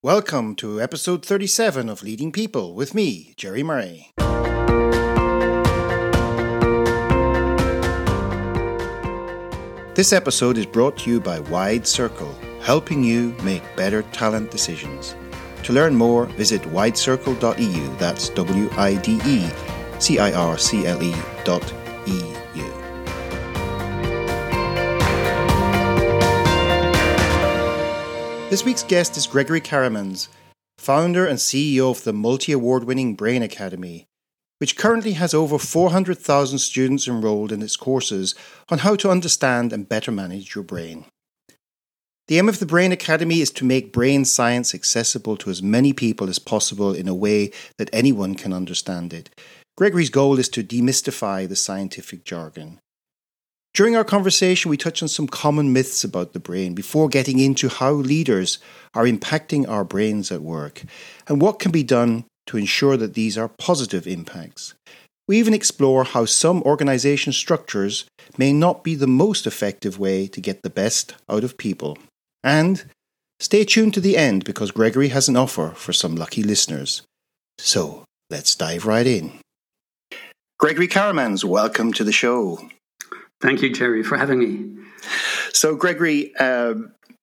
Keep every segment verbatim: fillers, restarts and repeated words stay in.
Welcome to episode thirty-seven of Leading People with me, Jerry Murray. This episode is brought to you by Wide Circle, helping you make better talent decisions. To learn more, visit wide circle dot e u. That's W I D E C I R C L E dot E U. This week's guest is Gregory Karamans, founder and C E O of the multi-award-winning Brain Academy, which currently has over four hundred thousand students enrolled in its courses on how to understand and better manage your brain. The aim of the Brain Academy is to make brain science accessible to as many people as possible in a way that anyone can understand it. Gregory's goal is to demystify the scientific jargon. During our conversation, we touch on some common myths about the brain before getting into how leaders are impacting our brains at work and what can be done to ensure that these are positive impacts. We even explore how some organisation structures may not be the most effective way to get the best out of people. And stay tuned to the end because Gregory has an offer for some lucky listeners. So let's dive right in. Gregory Karamans, welcome to the show. Thank you, Jerry, for having me. So, Gregory, uh,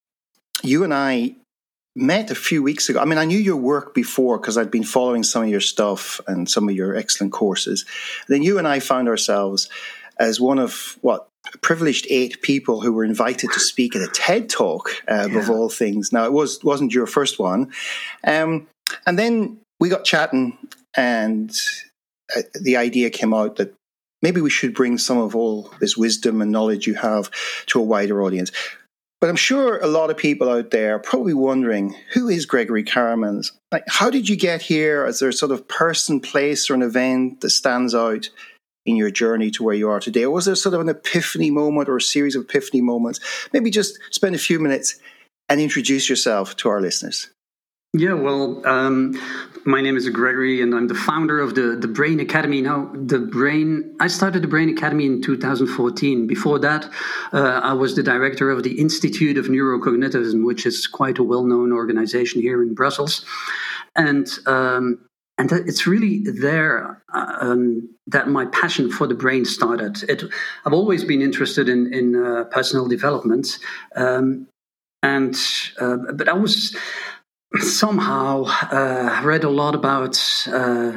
you and I met a few weeks ago. I mean, I knew your work before because I'd been following some of your stuff and some of your excellent courses. And then you and I found ourselves as one of, what, privileged eight people who were invited to speak at a TED Talk, uh, yeah. of all things. Now, it was, wasn't your first one. Um, and then we got chatting and uh, the idea came out that maybe we should bring some of all this wisdom and knowledge you have to a wider audience. But I'm sure a lot of people out there are probably wondering, who is Gregory Karamans? Like, how did you get here? Is there a sort of person, place, or an event that stands out in your journey to where you are today? Or was there sort of an epiphany moment or a series of epiphany moments? Maybe just spend a few minutes and introduce yourself to our listeners. Yeah, well, um, my name is Gregory, and I'm the founder of the, the Brain Academy. Now, the Brain, I started the Brain Academy in two thousand fourteen. Before that, uh, I was the director of the Institute of Neurocognitivism, which is quite a well-known organization here in Brussels. And um, and it's really there um, that my passion for the brain started. It, I've always been interested in, in uh, personal development, um, and uh, but I was... somehow uh, read a lot about uh,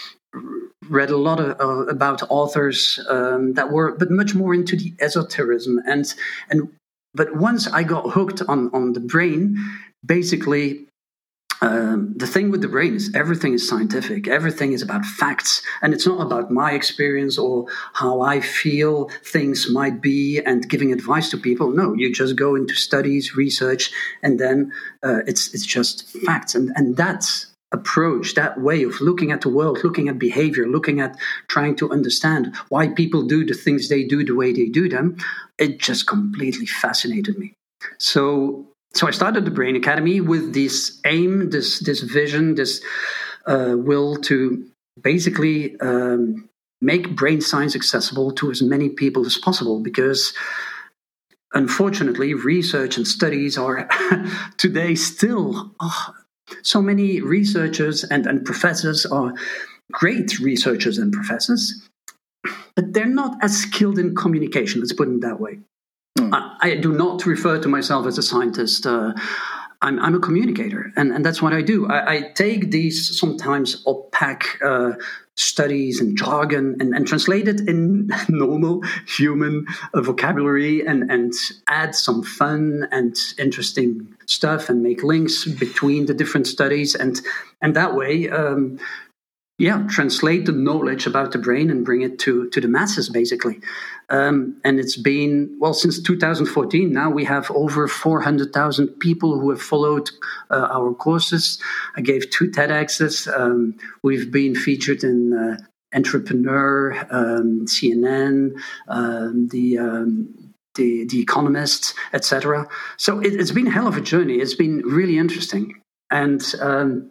read a lot of, uh, about authors um, that were but much more into the esotericism and and but once I got hooked on on the brain, basically um, the thing with the brain is everything is scientific, everything is about facts, and it's not about my experience or how I feel things might be and giving advice to people. No, you just go into studies, research, and then uh, it's it's just facts. And and that approach, that way of looking at the world, looking at behavior, looking at trying to understand why people do the things they do the way they do them, it just completely fascinated me. So. So I started the Brain Academy with this aim, this this vision, this uh, will to basically um, make brain science accessible to as many people as possible. Because unfortunately, research and studies are today still oh, so many researchers and, and professors are great researchers and professors, but they're not as skilled in communication. Let's put it that way. I, I do not refer to myself as a scientist. Uh, I'm, I'm a communicator, and, and that's what I do. I, I take these sometimes opaque uh, studies and jargon and, and translate it in normal human uh, vocabulary and, and add some fun and interesting stuff and make links between the different studies. And, and that way, um, yeah, translate the knowledge about the brain and bring it to, to the masses, basically. Um, and it's been, well, since two thousand fourteen, now we have over four hundred thousand people who have followed uh, our courses. I gave two TEDx's. Um, we've been featured in uh, Entrepreneur, um, C N N, um, the... Um, The, the Economist, et cetera. So it, it's been a hell of a journey. It's been really interesting. And um,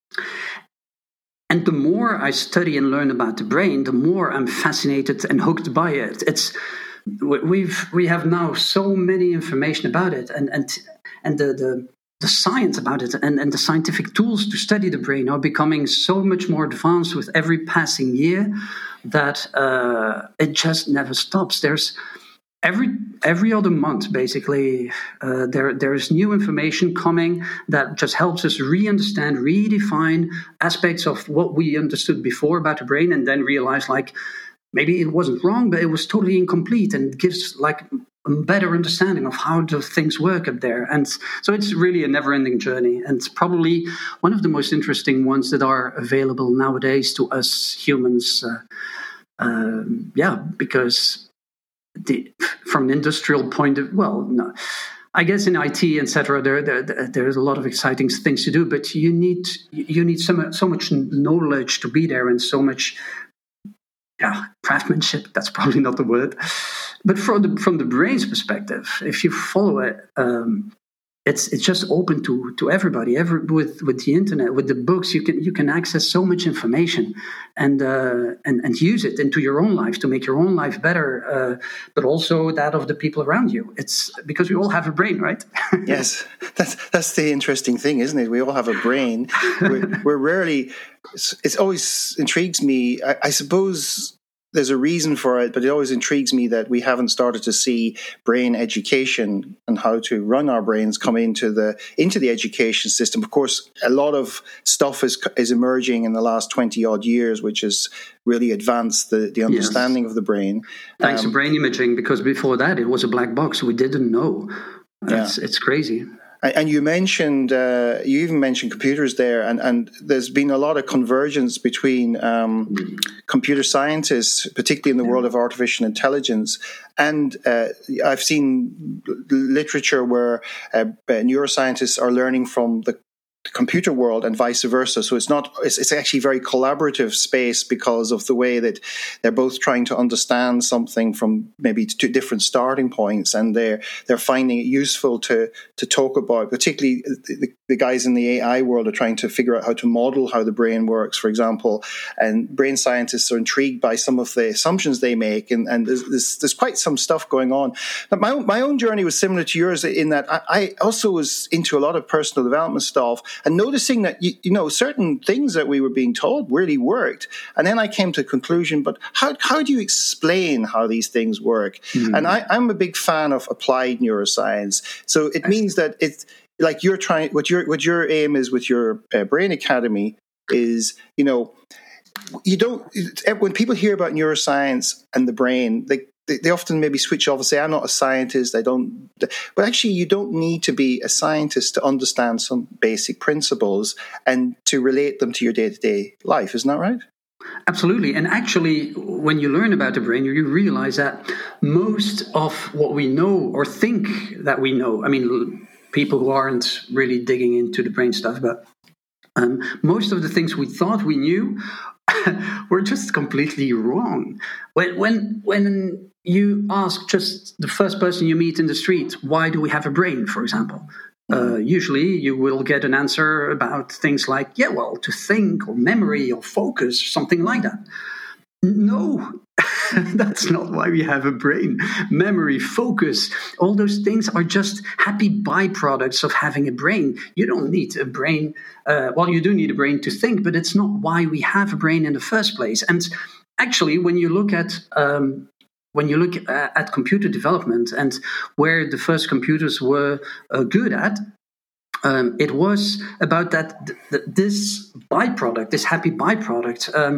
And the more I study and learn about the brain, the more I'm fascinated and hooked by it. It's we've we have now so many information about it, and and and the the the science about it and, and the scientific tools to study the brain are becoming so much more advanced with every passing year that uh, it just never stops. There's every every other month, basically, uh, there there is new information coming that just helps us re-understand, redefine aspects of what we understood before about the brain, and then realize like maybe it wasn't wrong, but it was totally incomplete, and gives like a better understanding of how the things work up there. And so it's really a never-ending journey, and it's probably one of the most interesting ones that are available nowadays to us humans. Uh, uh, yeah, because the, from an industrial point of well, no, I guess in I T, et cetera, there, there there's a lot of exciting things to do, but you need you need so much, so much knowledge to be there, and so much. Yeah, craftsmanship, that's probably not the word. But from the from the brain's perspective, if you follow it, um, it's it's just open to to everybody. Every, with with the internet, with the books, you can you can access so much information and uh, and and use it into your own life to make your own life better, uh, but also that of the people around you. It's because we all have a brain, right? Yes, that's that's the interesting thing, isn't it? We all have a brain. We're, we're rarely. It always intrigues me. I, I suppose there's a reason for it, but it always intrigues me that we haven't started to see brain education and how to run our brains come into the into the education system. Of course, a lot of stuff is is emerging in the last twenty odd years, which has really advanced the, the understanding yes. of the brain. Thanks um, to brain imaging, because before that it was a black box. We didn't know. It's, yeah. it's crazy. And you mentioned, uh, you even mentioned computers there, and, and there's been a lot of convergence between um, computer scientists, particularly in the world of artificial intelligence. And uh, I've seen literature where uh, neuroscientists are learning from the computer world and vice versa. So it's not, it's, it's actually a very collaborative space because of the way that they're both trying to understand something from maybe two different starting points, and they're, they're finding it useful to, to talk about, particularly the, the guys in the A I world are trying to figure out how to model how the brain works, for example, and brain scientists are intrigued by some of the assumptions they make, and, and there's, there's, there's quite some stuff going on. But my own, my own journey was similar to yours in that I, I also was into a lot of personal development stuff, and noticing that, you, you know, certain things that we were being told really worked. And then I came to the conclusion, but how how do you explain how these things work? Mm-hmm. And I, I'm a big fan of applied neuroscience. So it means that it's like you're trying, what your what your aim is with your uh, Brain Academy is, you know, you don't, when people hear about neuroscience and the brain, they they often maybe switch off and say, I'm not a scientist, I don't... But actually, you don't need to be a scientist to understand some basic principles and to relate them to your day-to-day life. Isn't that right? Absolutely. And actually, when you learn about the brain, you realize that most of what we know or think that we know, I mean, people who aren't really digging into the brain stuff, but um, most of the things we thought we knew were just completely wrong. When when when you ask just the first person you meet in the street, why do we have a brain, for example? Uh, usually you will get an answer about things like, yeah, well, to think or memory or focus, something like that. No, that's not why we have a brain. Memory, focus, all those things are just happy byproducts of having a brain. You don't need a brain. Uh, well, you do need a brain to think, but it's not why we have a brain in the first place. And actually, when you look at um, when you look at, at computer development and where the first computers were uh, good at, um, it was about that th- th- this byproduct, this happy byproduct. Um,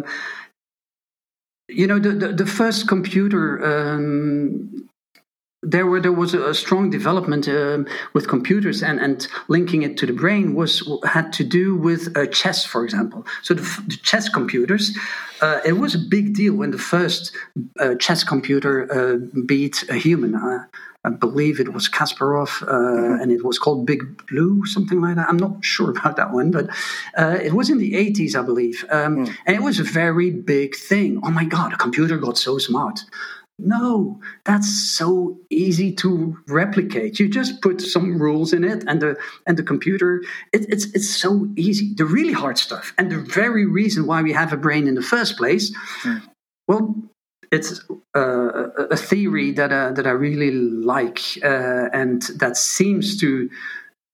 You know, the, the, the first computer, um, there were there was a strong development um, with computers, and, and linking it to the brain was had to do with uh, chess, for example. So the, the chess computers, uh, it was a big deal when the first uh, chess computer uh, beat a human. Uh, I believe it was Kasparov, uh, mm-hmm. and it was called Big Blue, something like that. I'm not sure about that one, but uh, it was in the eighties, I believe. Um, mm. And it was a very big thing. Oh my God, a computer got so smart. No, that's so easy to replicate. You just put some rules in it, and the and the computer, it, it's it's so easy. The really hard stuff, and the very reason why we have a brain in the first place, mm. well, it's uh, a theory that uh, that I really like, uh, and that seems to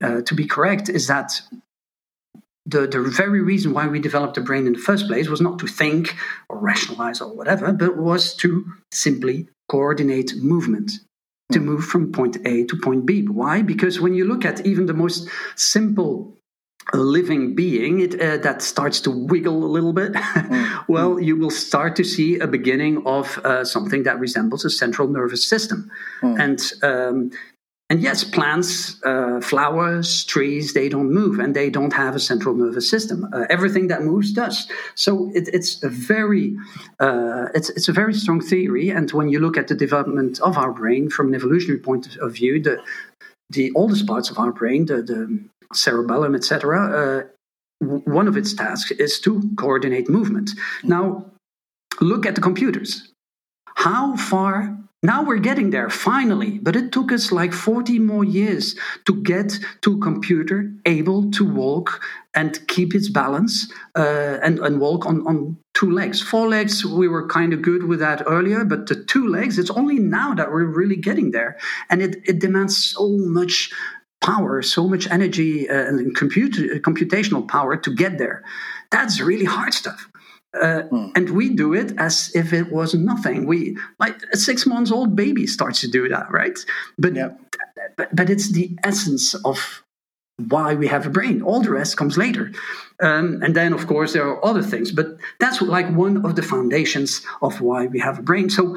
uh, to be correct is that the, the very reason why we developed the brain in the first place was not to think or rationalize or whatever, but was to simply coordinate movement, to move from point A to point B. Why? Because when you look at even the most simple living being it, uh, that starts to wiggle a little bit, mm. well, you will start to see a beginning of uh, something that resembles a central nervous system. Mm. And um, and yes, plants, uh, flowers, trees, they don't move and they don't have a central nervous system. Uh, everything that moves does. So it, it's a very uh, it's it's a very strong theory. And when you look at the development of our brain from an evolutionary point of view, the the oldest parts of our brain, the, the cerebellum, et cetera, uh, one of its tasks is to coordinate movement. Now, look at the computers. How far? Now we're getting there, finally, but it took us like forty more years to get to a computer able to walk and keep its balance uh, and, and walk on, on two legs. Four legs, we were kind of good with that earlier, but the two legs, it's only now that we're really getting there. And it, it demands so much power, so much energy uh, and compute, uh, computational power to get there. That's really hard stuff. Uh, mm. And we do it as if it was nothing. We like a six months old baby starts to do that, right? But, yep. but but it's the essence of why we have a brain. All the rest comes later. Um, and then, of course, there are other things. But that's like one of the foundations of why we have a brain. So,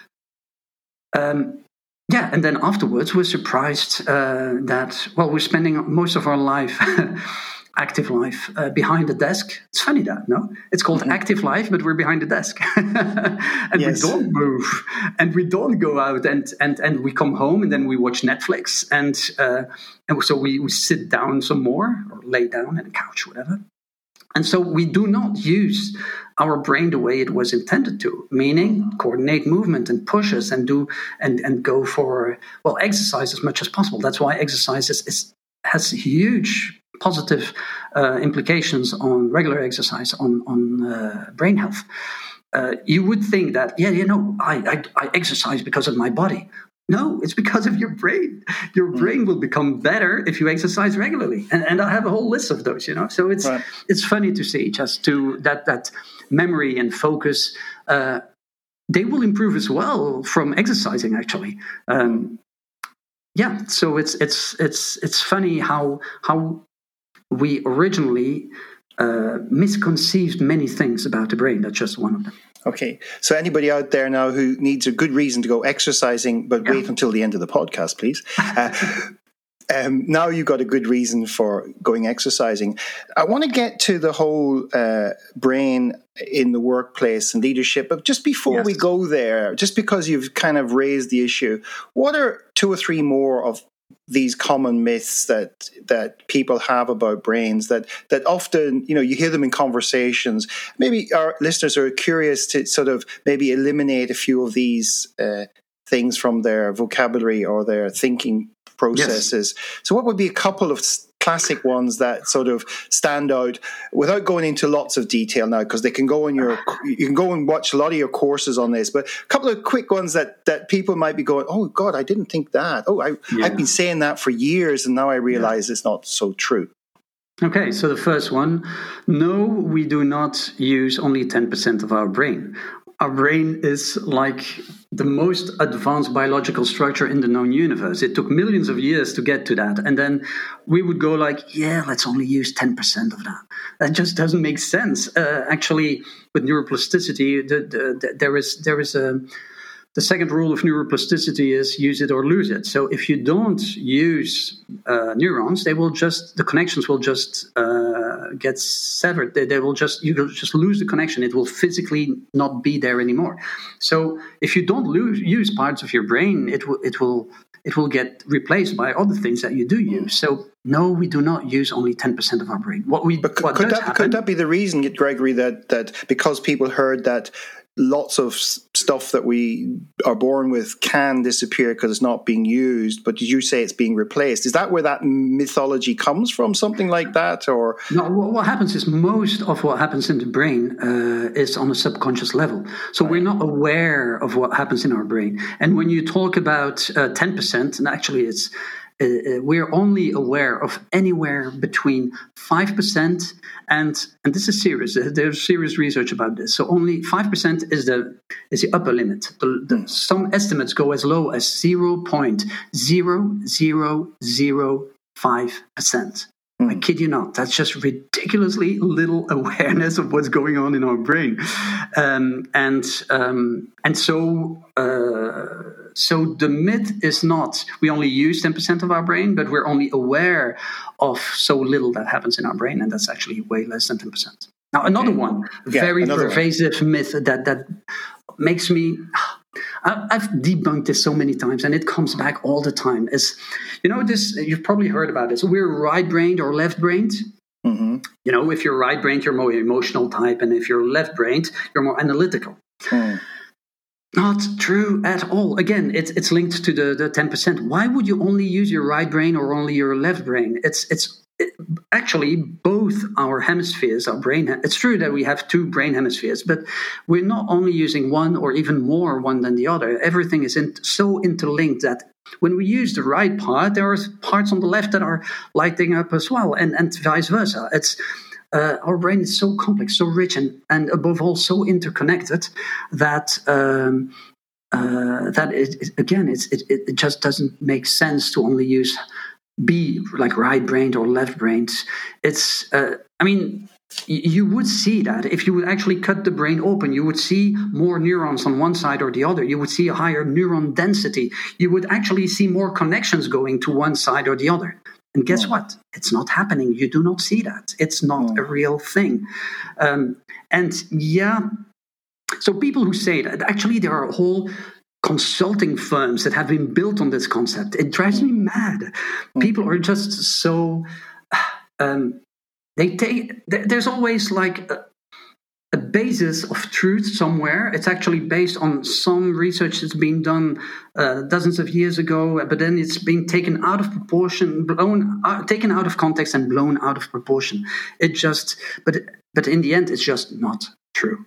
um, yeah, and then afterwards, we're surprised uh, that, well, we're spending most of our life active life uh, behind the desk. It's funny that, no? It's called mm-hmm. active life, but we're behind the desk. and yes. we don't move. And we don't go out and, and, and we come home and then we watch Netflix. And uh, and so we, we sit down some more or lay down on a couch, whatever. And so we do not use our brain the way it was intended to, meaning coordinate movement and push us and do and, and go for, well, exercise as much as possible. That's why exercise is, is, has huge positive uh, implications on regular exercise, on, on uh, brain health. Uh, you would think that, yeah, you know, I, I, I exercise because of my body. No, it's because of your brain. Your brain will become better if you exercise regularly. And, and I have a whole list of those, you know. So it's right. it's funny to see just to that that memory and focus, uh, they will improve as well from exercising, actually. Um, yeah, so it's it's it's it's funny how how we originally uh, misconceived many things about the brain. That's just one of them. Okay, so anybody out there now who needs a good reason to go exercising, but yeah. wait until the end of the podcast, please. Uh, um, now you've got a good reason for going exercising. I want to get to the whole uh, brain in the workplace and leadership, but just before yes. we go there, just because you've kind of raised the issue, what are two or three more of these common myths that that people have about brains that that often, you know, you hear them in conversations. Maybe our listeners are curious to sort of maybe eliminate a few of these uh, things from their vocabulary or their thinking processes. Yes. So what would be a couple of classic ones that sort of stand out without going into lots of detail now, because they can go on your you can go and watch a lot of your courses on this, but a couple of quick ones that that people might be going, oh God, I didn't think that. Oh, I, yeah. I've been saying that for years and now I realize yeah. it's not so true. Okay, so the first one, no, we do not use only ten percent of our brain. Our brain is like the most advanced biological structure in the known universe. It took millions of years to get to that. And then we would go like, yeah, let's only use ten percent of that. That just doesn't make sense. Uh, actually, with neuroplasticity, the, the, the, there is there is a... The second rule of neuroplasticity is use it or lose it. So if you don't use uh, neurons, they will just the connections will just uh, get severed. They, they will just you will just lose the connection. It will physically not be there anymore. So if you don't lose, use parts of your brain, it will it will it will get replaced by other things that you do use. So no, we do not use only ten percent of our brain. What we but could, what could does that happen, could that be the reason, Gregory, that that because people heard that lots of stuff that we are born with can disappear because it's not being used, but did you say it's being replaced? Is that where that mythology comes from, something like that? Or no, what happens is most of what happens in the brain uh, is on a subconscious level. So right. we're not aware of what happens in our brain. And when you talk about uh, ten percent, and actually it's uh, we're only aware of anywhere between five percent and, and this is serious, there's serious research about this. So only five percent is the is the upper limit. The, the, some estimates go as low as zero point zero zero zero five percent. I kid you not. That's just ridiculously little awareness of what's going on in our brain, um, and um, and so uh, so the myth is not we only use ten percent of our brain, but we're only aware of so little that happens in our brain, and that's actually way less than ten percent. Now, another one, yeah, very another pervasive one. myth that that makes me. I've debunked this so many times, and it comes back all the time. Is you know this? You've probably heard about this. We're right-brained or left-brained. Mm-hmm. You know, if you're right-brained, you're more emotional type, and if you're left-brained, you're more analytical. Mm. Not true at all. Again, it's it's linked to the the ten percent. Why would you only use your right brain or only your left brain? It's it's it, actually both our hemispheres, our brain. It's true that we have two brain hemispheres, but we're not only using one or even more one than the other. Everything is in, so interlinked that when we use the right part, there are parts on the left that are lighting up as well, and and vice versa. It's Uh, our brain is so complex, so rich, and, and above all, so interconnected that um, uh, that it, it, again, it's, it, it just doesn't make sense to only use be like right-brained or left-brained. It's, uh, I mean, y- you would see that if you would actually cut the brain open, you would see more neurons on one side or the other. You would see a higher neuron density. You would actually see more connections going to one side or the other. And guess mm. what? It's not happening. You do not see that. It's not mm. a real thing. Um, and yeah, so people who say that, actually there are whole consulting firms that have been built on this concept. It drives me mad. Mm. People are just so, um, they take, there's always like a, a basis of truth somewhere. It's actually based on some research that's been done uh, dozens of years ago, but then it's been taken out of proportion, blown, uh, taken out of context, and blown out of proportion. It just, but but in the end, it's just not true.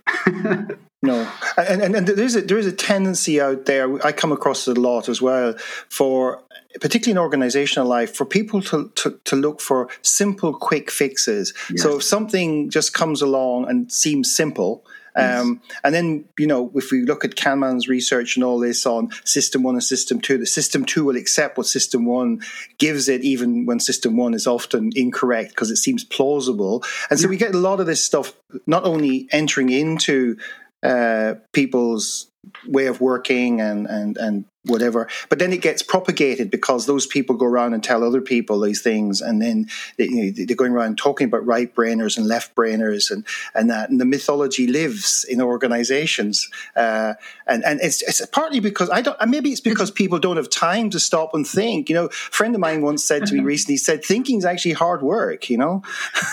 No, and, and and there's a there is a tendency out there. I come across it a lot as well, for particularly in organizational life, for people to to, to look for simple, quick fixes. Yes. So if something just comes along and seems simple, um, yes. and then you know, if we look at Kahneman's research and all this on system one and system two, the system two will accept what system one gives it, even when system one is often incorrect because it seems plausible. And so yeah. we get a lot of this stuff not only entering into Uh, people's way of working and, and, and whatever, but then it gets propagated because those people go around and tell other people these things, and then they, you know, they're going around talking about right brainers and left brainers and, and that, and the mythology lives in organizations, uh, and and it's it's partly because I don't maybe it's because people don't have time to stop and think. You know, a friend of mine once said to me recently, he said thinking is actually hard work. You know.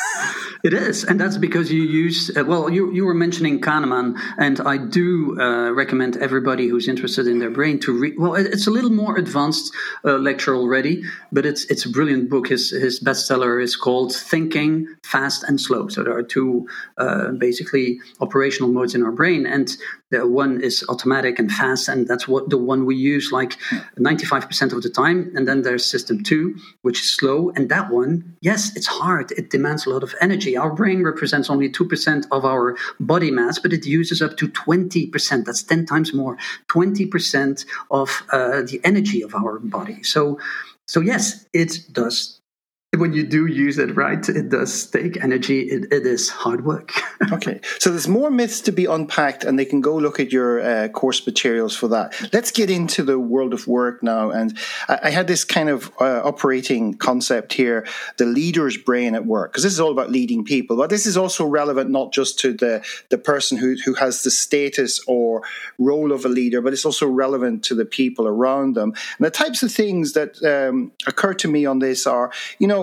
It is, and that's because you use, uh, well, you you were mentioning Kahneman, and I do uh, recommend everybody who's interested in their brain to read, well, it's a little more advanced uh, lecture already, but it's it's a brilliant book. His his bestseller is called Thinking Fast and Slow. So there are two uh, basically operational modes in our brain, and the one is automatic and fast, and that's what the one we use like ninety-five percent of the time. And then there's system two, which is slow, and that one, yes, it's hard. It demands a lot of energy. Our brain represents only two percent of our body mass, but it uses up to twenty percent. That's ten times more, twenty percent of uh, the energy of our body. So, so yes, it does. When you do use it right, it does take energy. It, it is hard work. Okay. So there's more myths to be unpacked, and they can go look at your uh, course materials for that. Let's get into the world of work now. And I, I had this kind of uh, operating concept here, the leader's brain at work, because this is all about leading people. But this is also relevant not just to the, the person who, who has the status or role of a leader, but it's also relevant to the people around them. And the types of things that um, occur to me on this are, you know,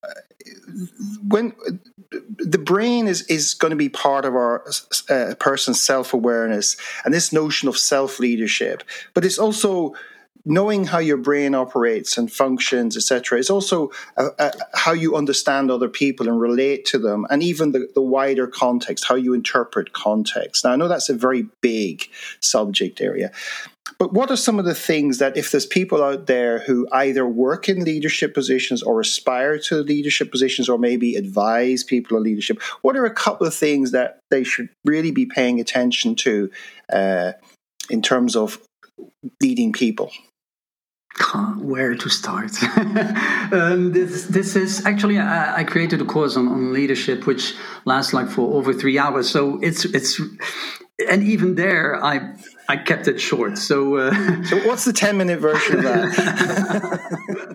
when the brain is, is going to be part of our uh, person's self-awareness and this notion of self-leadership, but it's also knowing how your brain operates and functions, et cetera. It's also uh, uh, how you understand other people and relate to them, and even the, the wider context, how you interpret context. Now, I know that's a very big subject area. But what are some of the things that, if there's people out there who either work in leadership positions or aspire to leadership positions or maybe advise people on leadership, what are a couple of things that they should really be paying attention to uh, in terms of leading people? Where to start? um, this this is actually I, I created a course on, on leadership which lasts like for over three hours. So it's it's and even there I I kept it short. So uh, so what's the ten minute version of that?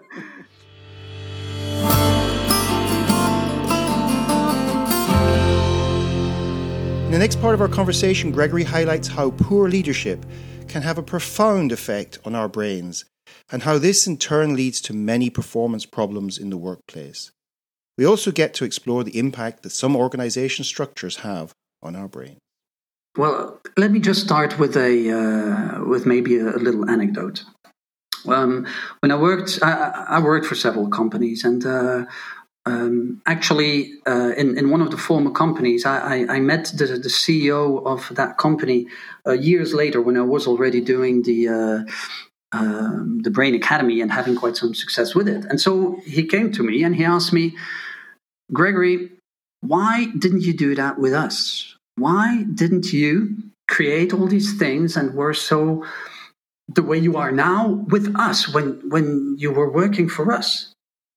In the next part of our conversation, Gregory highlights how poor leadership can have a profound effect on our brains, and how this in turn leads to many performance problems in the workplace. We also get to explore the impact that some organization structures have on our brain. Well, let me just start with a uh, with maybe a, a little anecdote. Um, when I worked, I, I worked for several companies, and uh, um, actually, uh, in in one of the former companies, I, I, I met the, the C E O of that company uh, years later when I was already doing the. Uh, Um, the Brain Academy and having quite some success with it. And so he came to me and he asked me, Gregory, why didn't you do that with us? Why didn't you create all these things and were so the way you are now with us when, when you were working for us?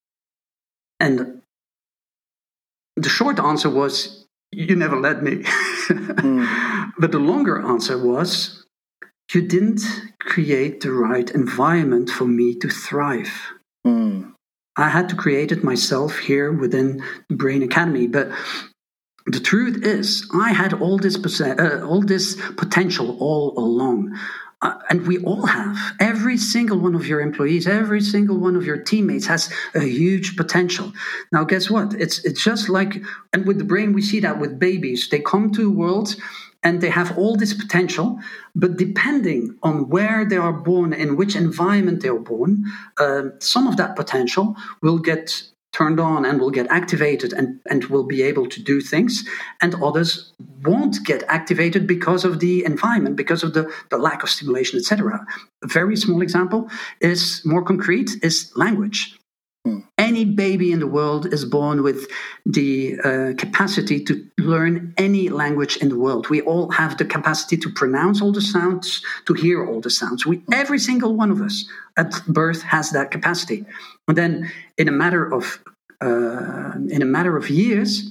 And the short answer was, you never let me. mm. But the longer answer was, you didn't create the right environment for me to thrive. Mm. I had to create it myself here within the Brain Academy. But the truth is, I had all this uh, all this potential all along. Uh, and we all have. Every single one of your employees, every single one of your teammates has a huge potential. Now, guess what? It's it's just like, and with the brain, we see that with babies. They come to the world and they have all this potential, but depending on where they are born, in which environment they are born, uh, some of that potential will get turned on and will get activated and, and will be able to do things, and others won't get activated because of the environment, because of the, the lack of stimulation, et cetera. A very small example is more concrete, is language. Any baby in the world is born with the uh, capacity to learn any language in the world. We all have the capacity to pronounce all the sounds, to hear all the sounds. We, every single one of us at birth has that capacity. And then, in a matter of uh, in a matter of years,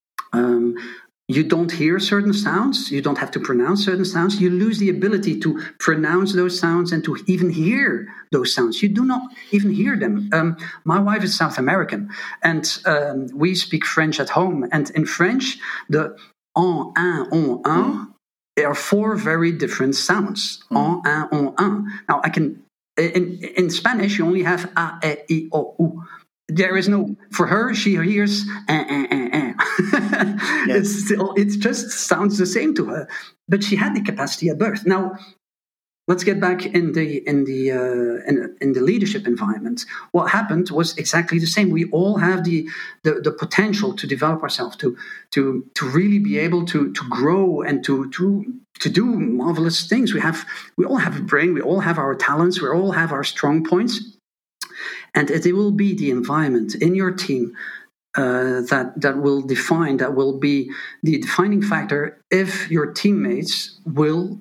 um, you don't hear certain sounds. You don't have to pronounce certain sounds. You lose the ability to pronounce those sounds and to even hear those sounds. You do not even hear them. Um, my wife is South American, and um, we speak French at home. And in French, the en, un, on, un, there are four very different sounds. Mm. En, un, on, un. Now, I can in in Spanish, you only have a, e, i, o, u. There is no, for her, she hears, eh, eh, eh, eh. Yes. It's still, it just sounds the same to her, but she had the capacity at birth. Now, let's get back in the in the uh, in, in the leadership environment. What happened was exactly the same. We all have the the, the potential to develop ourselves, to to to really be able to to grow and to to to do marvelous things. We have we all have a brain. We all have our talents. We all have our strong points. And it will be the environment in your team uh, that that will define, that will be the defining factor if your teammates will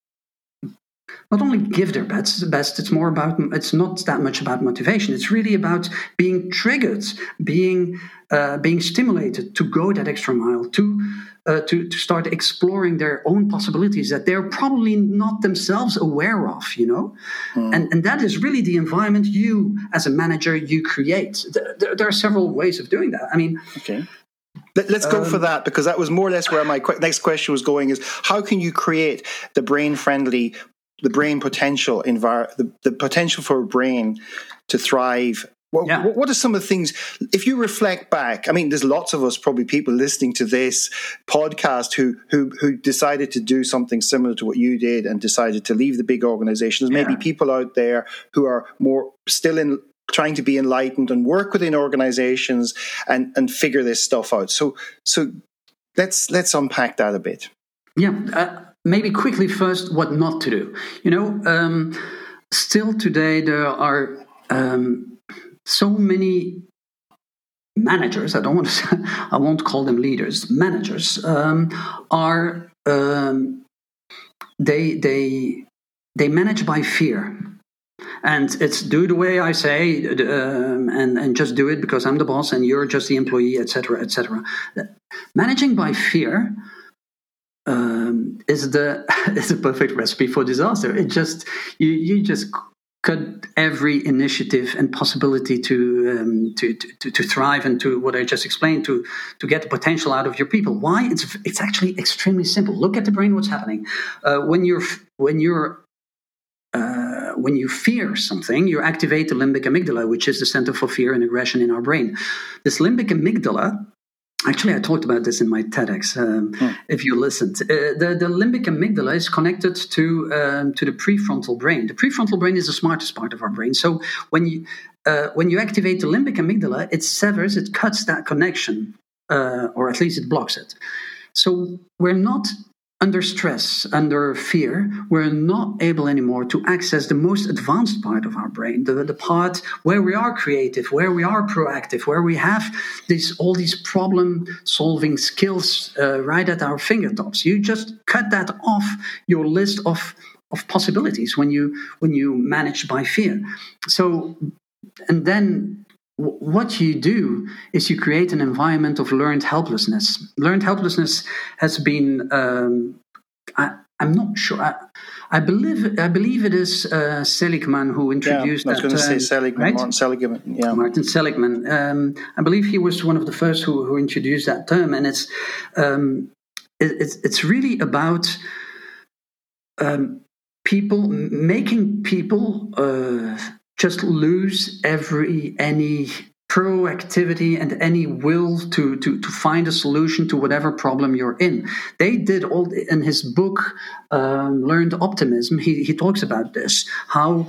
not only give their best, best, it's more about, it's not that much about motivation. It's really about being triggered, being uh, being stimulated to go that extra mile, to uh, to to start exploring their own possibilities that they're probably not themselves aware of, you know? Mm. And and that is really the environment you, as a manager, you create. There, there are several ways of doing that. I mean... Okay. Let's go um, for that, because that was more or less where my qu- next question was going, is how can you create the brain-friendly, the brain potential, envir- the, the potential for a brain to thrive? What, yeah. what are some of the things, if you reflect back, I mean, there's lots of us, probably people listening to this podcast who who who decided to do something similar to what you did and decided to leave the big organizations. Yeah. Maybe people out there who are more still in trying to be enlightened and work within organizations and, and figure this stuff out. So so let's let's unpack that a bit. Yeah, uh, maybe quickly first, what not to do. You know, um, still today there are um, so many managers. I don't want to say, I won't call them leaders. Managers um, are um, they they they manage by fear. And it's do the way I say, um, and and just do it because I'm the boss and you're just the employee, et cetera, et cetera. Managing by fear um, is the is a perfect recipe for disaster. It just you you just cut every initiative and possibility to um, to, to to thrive and to what I just explained to to get the potential out of your people. Why? It's it's actually extremely simple. Look at the brain. What's happening uh, when you're when you're Uh, when you fear something, you activate the limbic amygdala, which is the center for fear and aggression in our brain. This limbic amygdala, actually, I talked about this in my TEDx. Um, hmm. If you listened, uh, the the limbic amygdala is connected to um, to the prefrontal brain. The prefrontal brain is the smartest part of our brain. So when you uh, when you activate the limbic amygdala, it severs, it cuts that connection, uh, or at least it blocks it. So we're not under stress, under fear, we're not able anymore to access the most advanced part of our brain, the, the part where we are creative, where we are proactive, where we have these, all these problem-solving skills uh, right at our fingertips. You just cut that off your list of, of possibilities when you when you manage by fear. So, and then what you do is you create an environment of learned helplessness. Learned helplessness has been, um, I, I'm not sure, I, I believe I believe it is uh, Seligman who introduced that. Yeah, I was going to say Seligman, right? Martin Seligman. Yeah. Martin Seligman. Um, I believe he was one of the first who, who introduced that term. And it's, um, it, it's, it's really about um, people, making people Uh, just lose every any proactivity and any will to, to, to find a solution to whatever problem you're in. They did all in his book, um, Learned Optimism. He he talks about this, how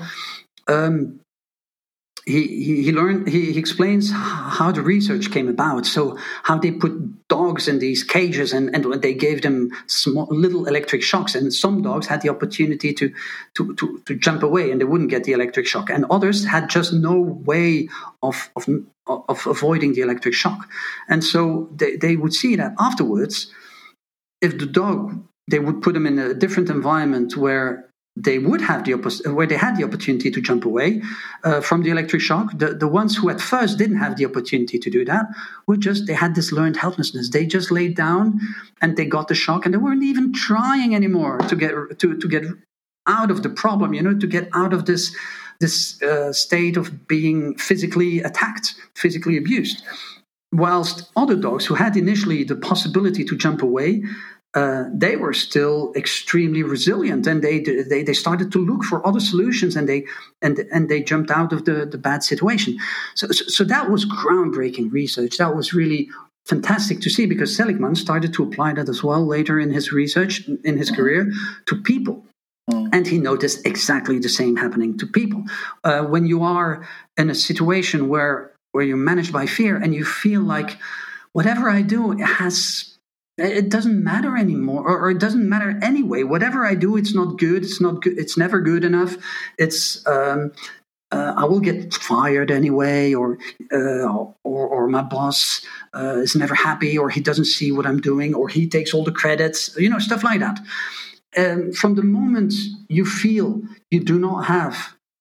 um, he, he he learned. He, he explains how the research came about. So how they put dogs in these cages and, and they gave them small little electric shocks, and some dogs had the opportunity to, to, to, to jump away and they wouldn't get the electric shock, and others had just no way of of, of avoiding the electric shock. And so they, they would see that afterwards, if the dog, they would put them in a different environment where they would have the oppos- where they had the opportunity to jump away uh, from the electric shock. The, the ones who at first didn't have the opportunity to do that were just, they had this learned helplessness. They just laid down and they got the shock, and they weren't even trying anymore to get to, to get out of the problem, you know, to get out of this this uh, state of being physically attacked, physically abused. Whilst other dogs who had initially the possibility to jump away, Uh, they were still extremely resilient, and they, they they started to look for other solutions, and they and and they jumped out of the, the bad situation. So, so so that was groundbreaking research. That was really fantastic to see, because Seligman started to apply that as well later in his research, in his career, to people. And he noticed exactly the same happening to people. Uh, when you are in a situation where where you're managed by fear and you feel like whatever I do, it has. It doesn't matter anymore, or, or it doesn't matter anyway. Whatever I do, it's not good. It's not good. It's never good enough. It's um, uh, I will get fired anyway, or uh, or, or my boss uh, is never happy, or he doesn't see what I'm doing, or he takes all the credits. You know, stuff like that. And from the moment you feel you do not have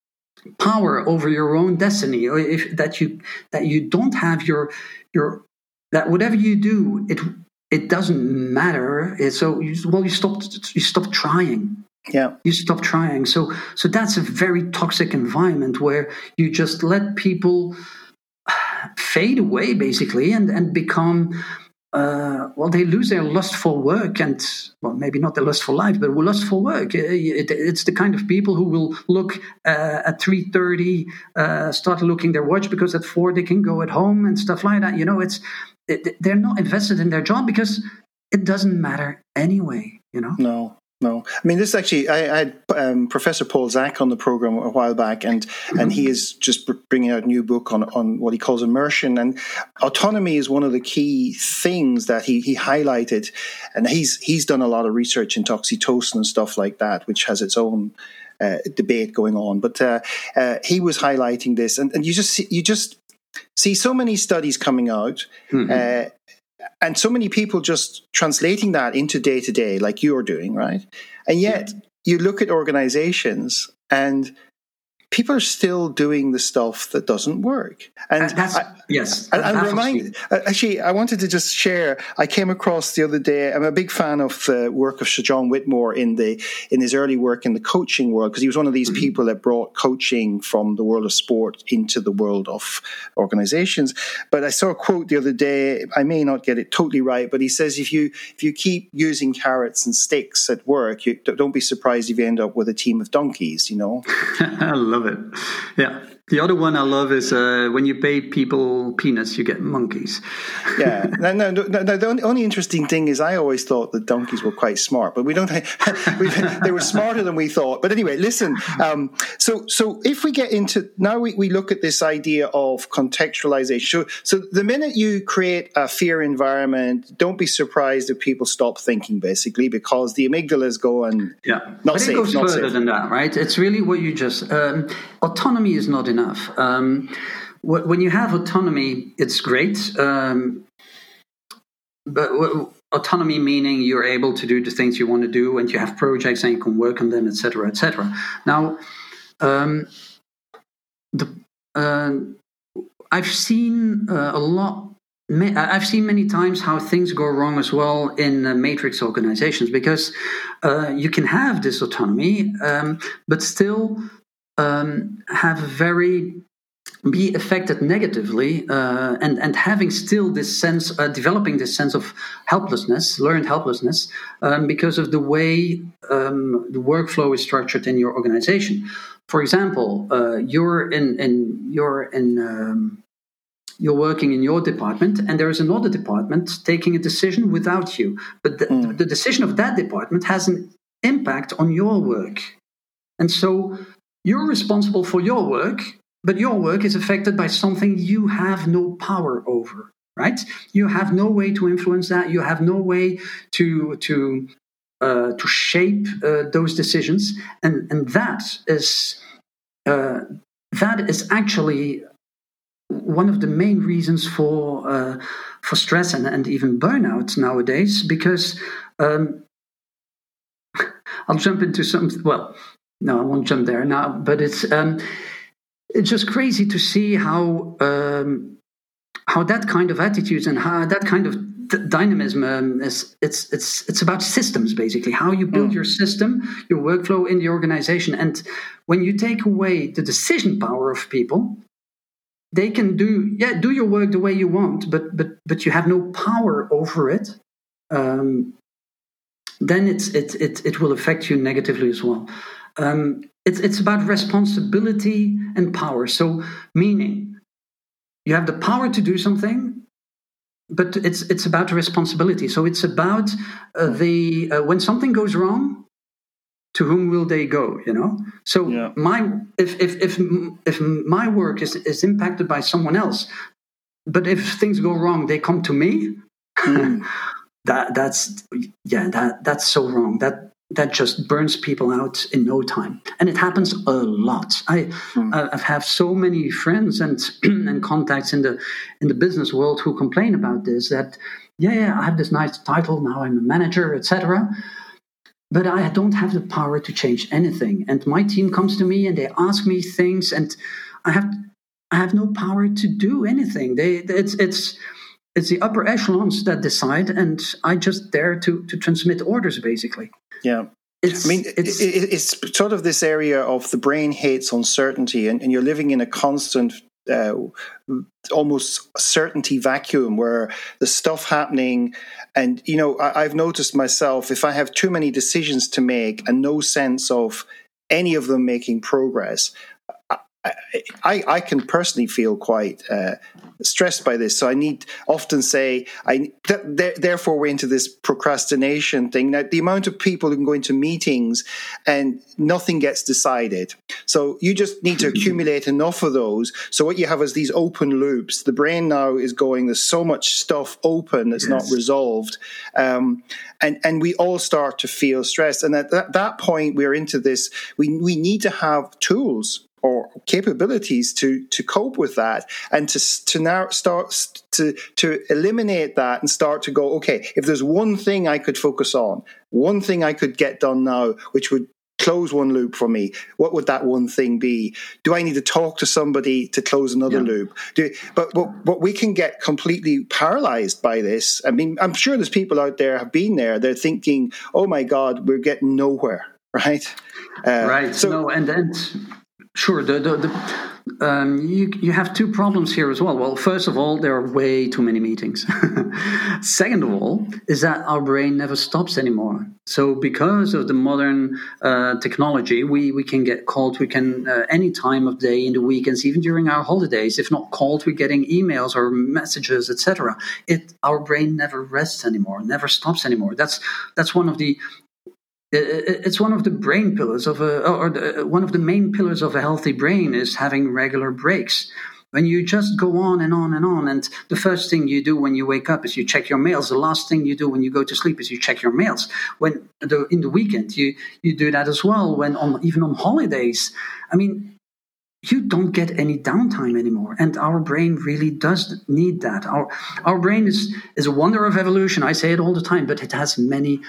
power over your own destiny, or if that you that you don't have your your that whatever you do, it. It doesn't matter. It's so you, well, you stop. You stop trying. Yeah, you stop trying. So, so that's a very toxic environment where you just let people fade away, basically, and and become. Uh, well, they lose their lust for work, and well, maybe not their lust for life, but lust for work. It, it, it's the kind of people who will look uh, at three thirty, uh, start looking their watch because at four they can go at home and stuff like that. You know, it's. They're not invested in their job because it doesn't matter anyway, you know? No. No, I mean, this is actually, I, I had um, Professor Paul Zak on the program a while back, and mm-hmm. and he is just bringing out a new book on, on what he calls immersion. And autonomy is one of the key things that he, he highlighted. And he's he's done a lot of research into oxytocin and stuff like that, which has its own uh, debate going on. But uh, uh, he was highlighting this, and, and you just see, you just see so many studies coming out. Mm-hmm. Uh, And so many people just translating that into day to day, like you're doing, right? And yet you look at organizations and people are still doing the stuff that doesn't work. And that's, I, yes, I, I remind, actually, I wanted to just share. I came across the other day. I'm a big fan of the work of Sir John Whitmore in the in his early work in the coaching world, because he was one of these mm-hmm. people that brought coaching from the world of sport into the world of organizations. But I saw a quote the other day. I may not get it totally right, but he says if you if you keep using carrots and sticks at work, you don't be surprised if you end up with a team of donkeys. You know. I love it. Yeah. The other one I love is uh, when you pay people peanuts, you get monkeys. Yeah. No, no, no, no, the only, only interesting thing is I always thought that donkeys were quite smart, but we don't. we, they were smarter than we thought. But anyway, listen. Um, so, so if we get into now, we, we look at this idea of contextualization. So, so the minute you create a fear environment, don't be surprised if people stop thinking, basically, because the amygdala is going. Yeah. Not but safe. It goes not further safe. than that, right? It's really what you just. Um, autonomy is not enough. Um, when you have autonomy, it's great. Um, but autonomy meaning you're able to do the things you want to do, and you have projects and you can work on them, et cetera, et cetera. Now, um, the, uh, I've seen uh, a lot. I've seen many times how things go wrong as well in uh, matrix organizations, because uh, you can have this autonomy, um, but still. Um, have very be affected negatively, uh, and and having still this sense, uh, developing this sense of helplessness, learned helplessness, um, because of the way um, the workflow is structured in your organization. For example, uh, you're in, in you're in um, you're working in your department, and there is another department taking a decision without you, but the, mm. the decision of that department has an impact on your work, and so. You're responsible for your work, but your work is affected by something you have no power over, right? You have no way to influence that. You have no way to to uh, to shape uh, those decisions, and and that is uh, that is actually one of the main reasons for uh, for stress and, and even burnout nowadays. Because um, I'll jump into some well. No, I won't jump there now. But it's um, it's just crazy to see how um, how that kind of attitudes and how that kind of d- dynamism um, is. It's it's it's about systems, basically. How you build mm. your system, your workflow in the organization, and when you take away the decision power of people, they can do yeah do your work the way you want, but but but you have no power over it. Um, then it's it it it will affect you negatively as well. Um, it's it's about responsibility and power. So, meaning you have the power to do something, but it's it's about responsibility. So it's about uh, the uh, when something goes wrong, to whom will they go? You know. So yeah. my if if if if my work is is impacted by someone else, but if things go wrong, they come to me. Mm. that that's yeah that that's so wrong. That. That just burns people out in no time, and it happens a lot. I mm. I have so many friends and and contacts in the in the business world who complain about this. That yeah, yeah I have this nice title now. I'm a manager, et cetera. But I don't have the power to change anything. And my team comes to me and they ask me things, and I have I have no power to do anything. They it's it's. It's the upper echelons that decide, and I just there to, to transmit orders, basically. Yeah. It's, I mean, it's, it, it's sort of this area of the brain hates uncertainty, and, and you're living in a constant, uh, almost certainty vacuum where the stuff happening. And, you know, I, I've noticed myself, if I have too many decisions to make and no sense of any of them making progress, I, I can personally feel quite uh, stressed by this. So I need often say, I th- th- therefore we're into this procrastination thing. Now, the amount of people who can go into meetings and nothing gets decided. So you just need to accumulate enough of those. So what you have is these open loops. The brain now is going, there's so much stuff open that's yes. not resolved. Um, and, and we all start to feel stressed. And at that, that point, we're into this, we, we need to have tools or capabilities to to cope with that, and to to now start to to eliminate that and start to go, okay, if there's one thing I could focus on, one thing I could get done now, which would close one loop for me, what would that one thing be? Do I need to talk to somebody to close another yeah. loop? Do, but, but but we can get completely paralyzed by this. I mean, I'm sure there's people out there have been there. They're thinking, oh my God, we're getting nowhere, right? Uh, right. So no, and then. Sure. The, the, the, um, you, you have two problems here as well. Well, first of all, there are way too many meetings. Second of all, is that our brain never stops anymore. So because of the modern uh, technology, we, we can get called, we can, uh, any time of day in the weekends, even during our holidays, if not called, we're getting emails or messages, et cetera. It, our brain never rests anymore, never stops anymore. That's, that's one of the It's one of the brain pillars of a, or the, one of the main pillars of a healthy brain is having regular breaks. When you just go on and on and on, and the first thing you do when you wake up is you check your mails. The last thing you do when you go to sleep is you check your mails. When the, in the weekend you you do that as well. When on even on holidays, I mean, you don't get any downtime anymore, and our brain really does need that. Our our brain is is a wonder of evolution. I say it all the time, but it has many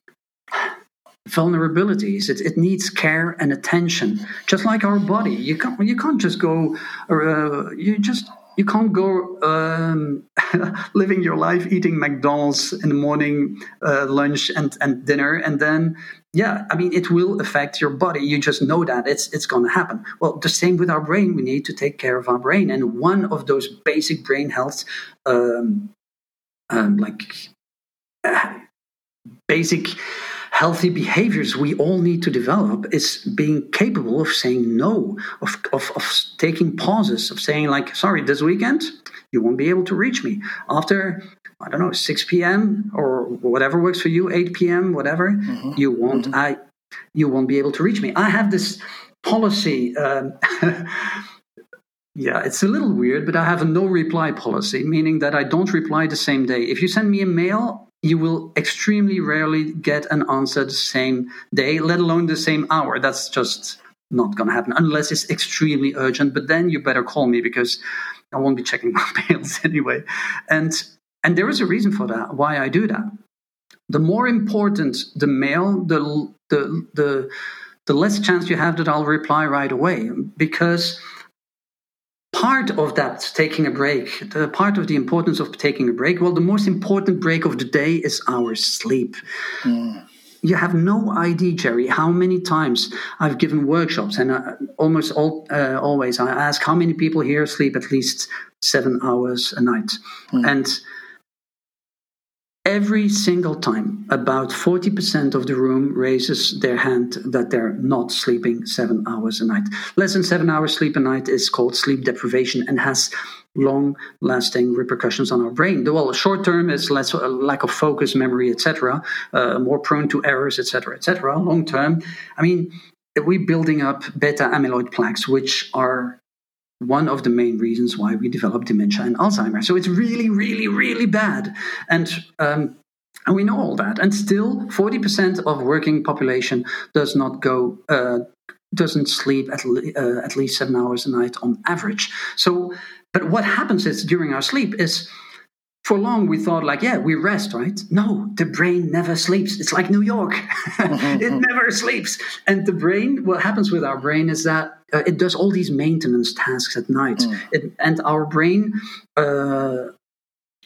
vulnerabilities. It, it needs care and attention, just like our body. You can't you can't just go. Uh, you just you can't go um, living your life eating McDonald's in the morning, uh, lunch and, and dinner, and then yeah, I mean it will affect your body. You just know that it's it's going to happen. Well, the same with our brain. We need to take care of our brain, and one of those basic brain health, um, um, like uh, basic. healthy behaviors we all need to develop is being capable of saying no, of, of, of taking pauses, of saying like, sorry, this weekend, you won't be able to reach me. After, I don't know, six p.m. or whatever works for you, eight p.m., whatever, mm-hmm. you won't mm-hmm. I, you won't be able to reach me. I have this policy, um, yeah, it's a little weird, but I have a no reply policy, meaning that I don't reply the same day. If you send me a mail, you will extremely rarely get an answer the same day, let alone the same hour. That's just not going to happen unless it's extremely urgent. But then you better call me because I won't be checking my mails anyway. And and there is a reason for that, why I do that. The more important the mail, the the the, the less chance you have that I'll reply right away. Because part of that taking a break, the part of the importance of taking a break, well, the most important break of the day is our sleep. Mm. You have no idea, Jerry, how many times I've given workshops, and uh, almost all, uh, always I ask how many people here sleep at least seven hours a night. Mm. And every single time, about forty percent of the room raises their hand that they're not sleeping seven hours a night. Less than seven hours sleep a night is called sleep deprivation and has long-lasting repercussions on our brain. Well, short-term is less uh, lack of focus, memory, et cetera, uh, more prone to errors, et cetera, et cetera. Long-term, I mean, we're building up beta amyloid plaques, which are one of the main reasons why we develop dementia and Alzheimer's. So it's really, really, really bad. And um, and we know all that. And still, forty percent of working population does not go, uh, doesn't sleep at, le- uh, at least seven hours a night on average. So, but what happens is during our sleep is, for long we thought like, yeah, we rest, right? No, the brain never sleeps. It's like New York. It never sleeps. And the brain, what happens with our brain is that uh, it does all these maintenance tasks at night. Mm. It, and our brain, uh,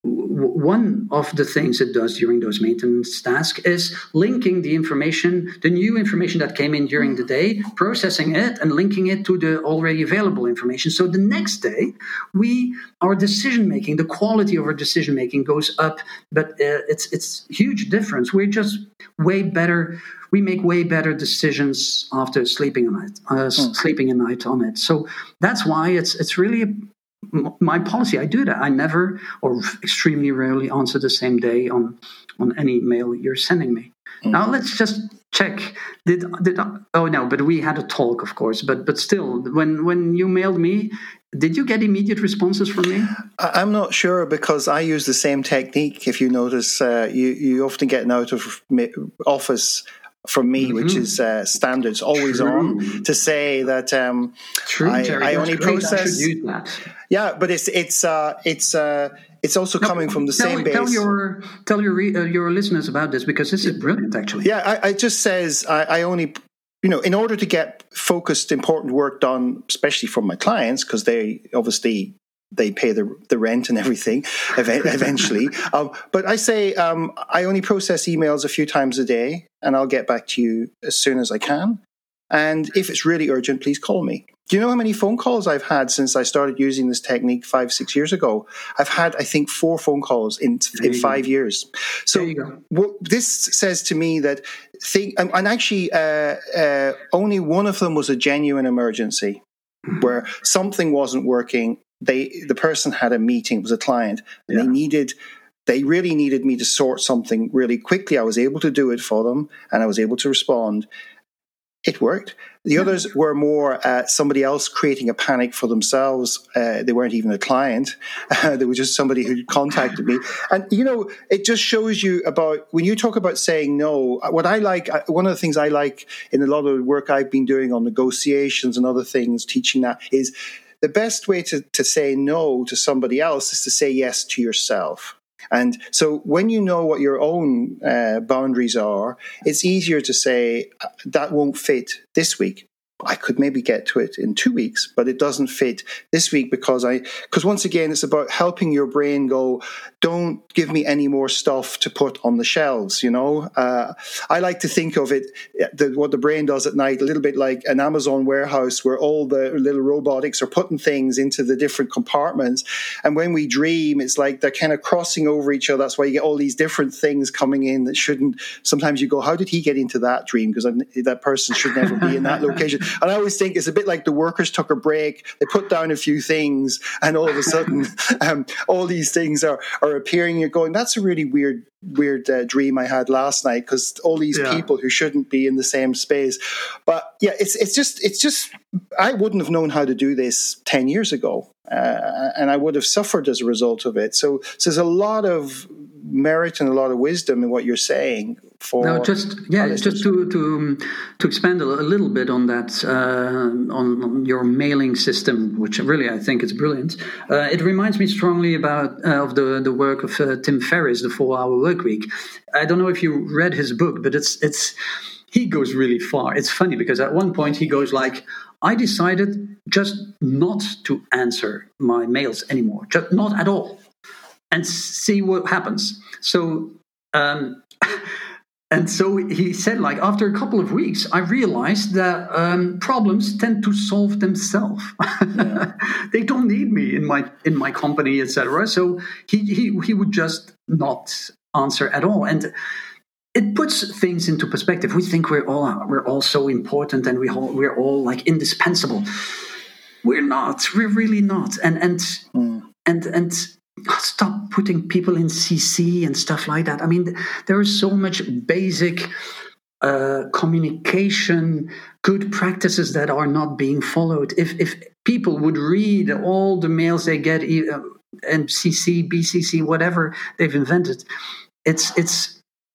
one of the things it does during those maintenance tasks is linking the information, the new information that came in during the day, processing it and linking it to the already available information. So the next day, we our decision making, the quality of our decision making goes up, but uh, it's it's huge difference. We're just way better. We make way better decisions after sleeping a night, uh, mm. sleeping a night on it. So that's why it's it's really. A, my policy, I do that. I never or extremely rarely answer the same day on, on any mail you're sending me. Mm. Now let's just check. Did did I, oh no, but we had a talk, of course. But but still, when when you mailed me, did you get immediate responses from me? I'm not sure because I use the same technique. If you notice, uh, you you often get an out of office from me, mm-hmm. which is uh, standards, always True. on, to say that um, True, I, Jerry, I only great. process. I should use that. Yeah, but it's it's uh, it's uh, it's also no, coming from the tell, same base. Tell your tell your re, uh, your listeners about this because this is brilliant, actually. Yeah, I, it just says I, I only. You know, in order to get focused, important work done, especially from my clients, because they obviously they pay the the rent and everything eventually. um, but I say um, I only process emails a few times a day, and I'll get back to you as soon as I can. And if it's really urgent, please call me. Do you know how many phone calls I've had since I started using this technique five, six years ago? I've had, I think, four phone calls in in five go. years. So what, this says to me that, think, and, and actually uh, uh, only one of them was a genuine emergency mm-hmm. where something wasn't working. They the person had a meeting, it was a client, and yeah. they needed they really needed me to sort something really quickly. I was able to do it for them, and I was able to respond. It worked. The yeah. others were more uh, somebody else creating a panic for themselves. Uh, they weren't even a client. Uh, they were just somebody who contacted me. And, you know, it just shows you about, when you talk about saying no, what I like, one of the things I like in a lot of the work I've been doing on negotiations and other things, teaching that, is the best way to, to say no to somebody else is to say yes to yourself. And so when you know what your own uh, boundaries are, it's easier to say, that won't fit this week. I could maybe get to it in two weeks, but it doesn't fit this week because I, because once again, it's about helping your brain go, don't give me any more stuff to put on the shelves, you know? Uh, I like to think of it, the, what the brain does at night, a little bit like an Amazon warehouse where all the little robotics are putting things into the different compartments. And when we dream, it's like they're kind of crossing over each other. That's why you get all these different things coming in that shouldn't, sometimes you go, how did he get into that dream? Because that person should never be in that location. And I always think it's a bit like the workers took a break. They put down a few things, and all of a sudden, um, all these things are, are appearing. You're going, that's a really weird, weird uh, dream I had last night because all these yeah. people who shouldn't be in the same space. But yeah, it's it's just it's just I wouldn't have known how to do this ten years ago, uh, and I would have suffered as a result of it. So, so there's a lot of merit and a lot of wisdom in what you're saying. For no, just yeah, just to to um, to expand a, a little bit on that uh, on, on your mailing system, which really I think is brilliant. Uh, it reminds me strongly about uh, of the the work of uh, Tim Ferriss, the Four Hour Work Week. I don't know if you read his book, but it's it's he goes really far. It's funny because at one point he goes like, I decided just not to answer my mails anymore, just not at all, and see what happens. So. Um, And so he said, like, after a couple of weeks, I realized that um, problems tend to solve themselves. Yeah. They don't need me in my in my company, et cetera. So he, he he would just not answer at all, and it puts things into perspective. We think we're all we're all so important, and we all, we're all like indispensable. We're not. We're really not. And and mm. and and. Stop putting people in C C and stuff like that. I mean, there is so much basic uh, communication, good practices that are not being followed. If if people would read all the mails they get, uh, and C C, B C C, whatever they've invented, it's it's.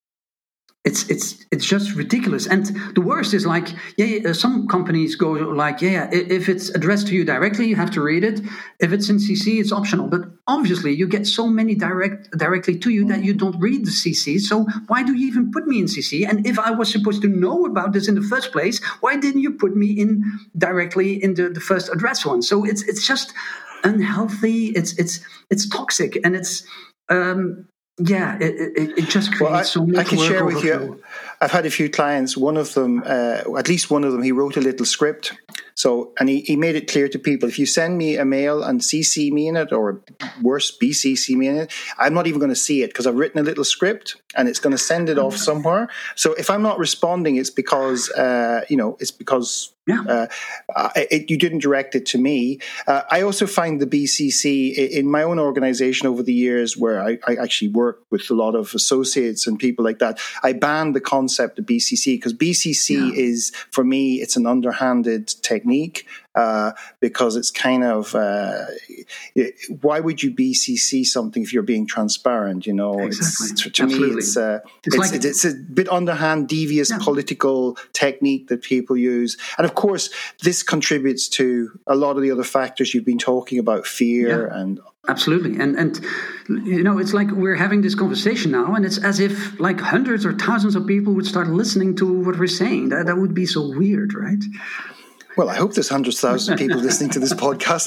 It's it's it's just ridiculous, and the worst is like yeah, yeah. Some companies go like yeah, if it's addressed to you directly, you have to read it. If it's in C C, it's optional. But obviously, you get so many direct directly to you that you don't read the C C. So why do you even put me in C C? And if I was supposed to know about this in the first place, why didn't you put me in directly in the, the first address one? So it's it's just unhealthy. It's it's it's toxic, and it's. Um, yeah, it, it, it just creates well, I, so much I can work share with overflow. you. I've had a few clients. One of them, uh, at least one of them, he wrote a little script. So, and he, he made it clear to people, if you send me a mail and C C me in it, or worse, B C C me in it, I'm not even going to see it because I've written a little script and it's going to send it off somewhere. So if I'm not responding, it's because, uh, you know, it's because Yeah. uh, it, you didn't direct it to me. Uh, I also find the B C C in my own organization over the years, where I, I actually work with a lot of associates and people like that, I banned the concept of B C C because B C C yeah. is, for me, it's an underhanded technique. Uh, because it's kind of uh, why would you B C C something if you're being transparent? You know, exactly. it's, to, to Absolutely. me, it's, uh, it's, it's, like, it's, it's a bit underhand, devious yeah. political technique that people use, and of course, this contributes to a lot of the other factors you've been talking about, fear yeah. and. Absolutely. And, and, you know, it's like we're having this conversation now, and it's as if like hundreds or thousands of people would start listening to what we're saying. That, that would be so weird, right? Well, I hope there's hundreds of thousands of people listening to this podcast.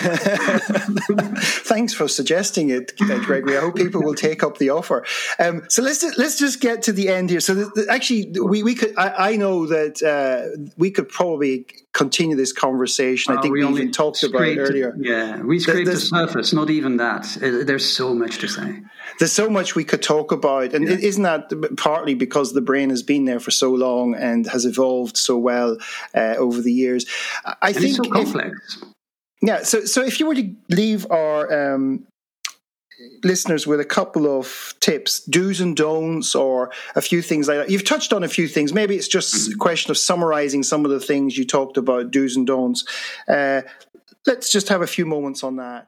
Thanks for suggesting it, Gregory. I hope people will take up the offer. Um, so let's let's just get to the end here. So the, the, actually, we we could. I, I know that uh, we could probably continue this conversation. I think uh, we, we even talked about it earlier. Yeah, we scraped the, the surface. Not even that. There's so much to say. There's so much we could talk about, and yeah. isn't that partly because the brain has been there for so long and has evolved so well uh, over the years? I and think it's so complex. If, yeah. So, so if you were to leave our um, listeners with a couple of tips, do's and don'ts, or a few things like that, you've touched on a few things. Maybe it's just mm-hmm. a question of summarizing some of the things you talked about, do's and don'ts. Uh, let's just have a few moments on that.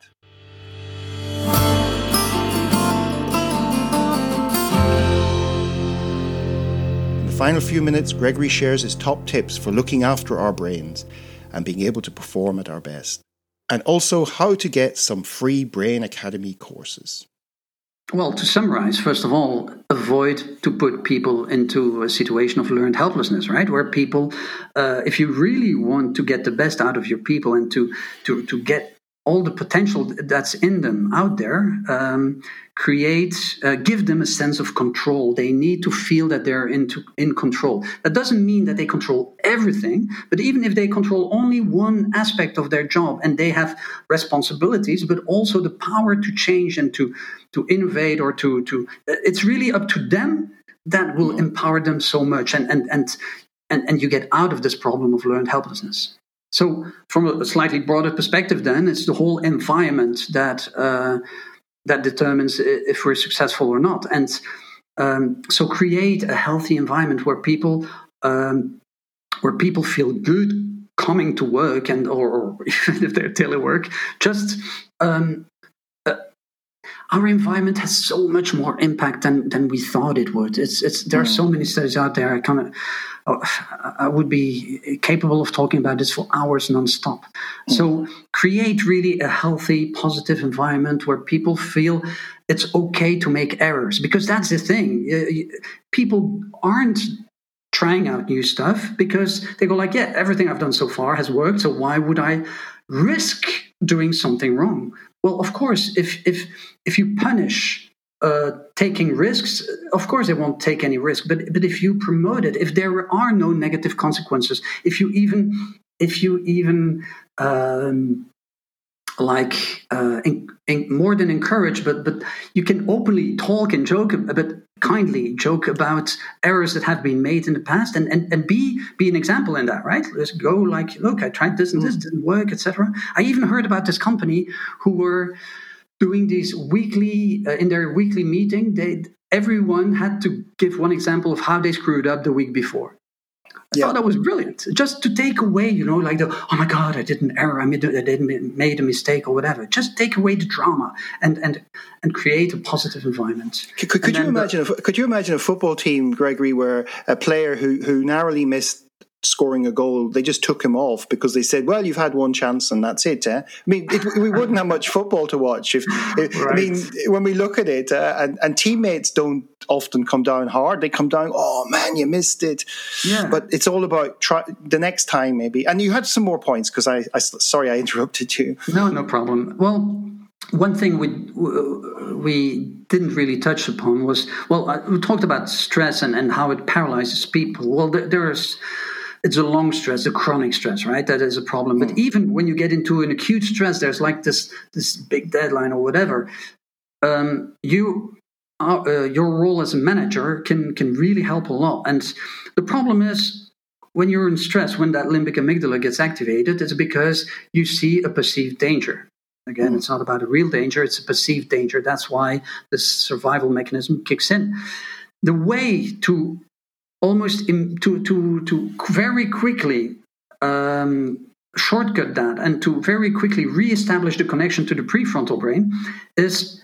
Final few minutes, Gregory shares his top tips for looking after our brains and being able to perform at our best, and also how to get some free Brain Academy courses. Well, to summarize, first of all, avoid to put people into a situation of learned helplessness, right? Where people, uh, if you really want to get the best out of your people and to to to get all the potential that's in them out there, um, create, uh, give them a sense of control. They need to feel that they're into, in control. That doesn't mean that they control everything, but even if they control only one aspect of their job and they have responsibilities, but also the power to change and to, to innovate or to, to, it's really up to them. That will empower them so much. And, and, and, and, and you get out of this problem of learned helplessness. So from a slightly broader perspective, then, it's the whole environment that uh, that determines if we're successful or not. And um, so create a healthy environment where people um, where people feel good coming to work, and or, or even if they're telework, just um, uh, our environment has so much more impact than, than we thought it would. It's it's there are so many studies out there. I kind of. I would be capable of talking about this for hours nonstop. So create really a healthy, positive environment where people feel it's okay to make errors, because that's the thing. People aren't trying out new stuff because they go like, yeah, everything I've done so far has worked, so why would I risk doing something wrong? Well, of course, if if if you punish Uh, taking risks, of course they won't take any risk. But but if you promote it, if there are no negative consequences, if you even if you even um, like uh, in, in more than encourage, but but you can openly talk and joke, but kindly joke about errors that have been made in the past, and and, and be be an example in that, right? Let's go like, look, I tried this and this didn't work, et cetera. I even heard about this company who were doing these weekly, uh, in their weekly meeting, they everyone had to give one example of how they screwed up the week before. I yeah. thought that was brilliant. Just to take away, you know, like the, oh my God, I did an error, I made, I did, made a mistake or whatever. Just take away the drama and and and create a positive environment. Could, could, could you imagine? The, a, could you imagine a football team, Gregory, where a player who who narrowly missed scoring a goal, they just took him off because they said, well, you've had one chance and that's it. Eh? I mean, it, we wouldn't have much football to watch. If right. I mean, when we look at it, uh, and, and teammates don't often come down hard. They come down, oh man, you missed it. Yeah. But it's all about try, the next time maybe. And you had some more points because I, I, sorry, I interrupted you. No, no problem. Well, one thing we we didn't really touch upon was, well, we talked about stress and, and how it paralyzes people. Well, there, there's it's a long stress, a chronic stress, right? That is a problem. But even when you get into an acute stress, there's like this this big deadline or whatever. Um, you are, uh, your role as a manager can can really help a lot. And the problem is, when you're in stress, when that limbic amygdala gets activated, it's because you see a perceived danger. Again, mm. it's not about a real danger, it's a perceived danger. That's why the survival mechanism kicks in. The way to almost in, to, to, to very quickly um, shortcut that and to very quickly reestablish the connection to the prefrontal brain is